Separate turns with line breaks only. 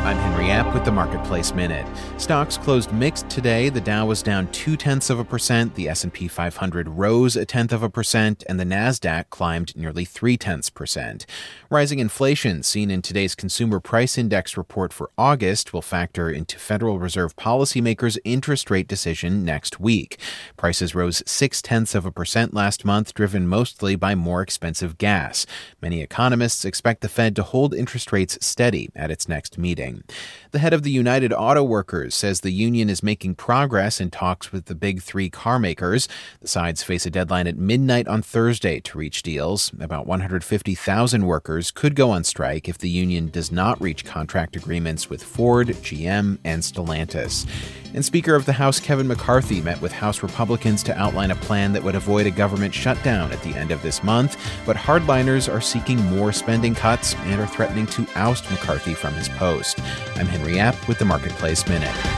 I'm Henry App with the Marketplace Minute. Stocks closed mixed today. The Dow was down 0.2%, the S&P 500 rose 0.1%, and the Nasdaq climbed nearly 0.3%. Rising inflation seen in today's Consumer Price Index report for August will factor into Federal Reserve policymakers' interest rate decision next week. Prices rose 0.6% last month, driven mostly by more expensive gas. Many economists expect the Fed to hold interest rates steady at its next meeting. The head of the United Auto Workers says the union is making progress in talks with the big three car makers. The sides face a deadline at midnight on Thursday to reach deals. About 150,000 workers could go on strike if the union does not reach contract agreements with Ford, GM, and Stellantis. And Speaker of the House Kevin McCarthy met with House Republicans to outline a plan that would avoid a government shutdown at the end of this month, but hardliners are seeking more spending cuts and are threatening to oust McCarthy from his post. I'm Henry App with the Marketplace Minute.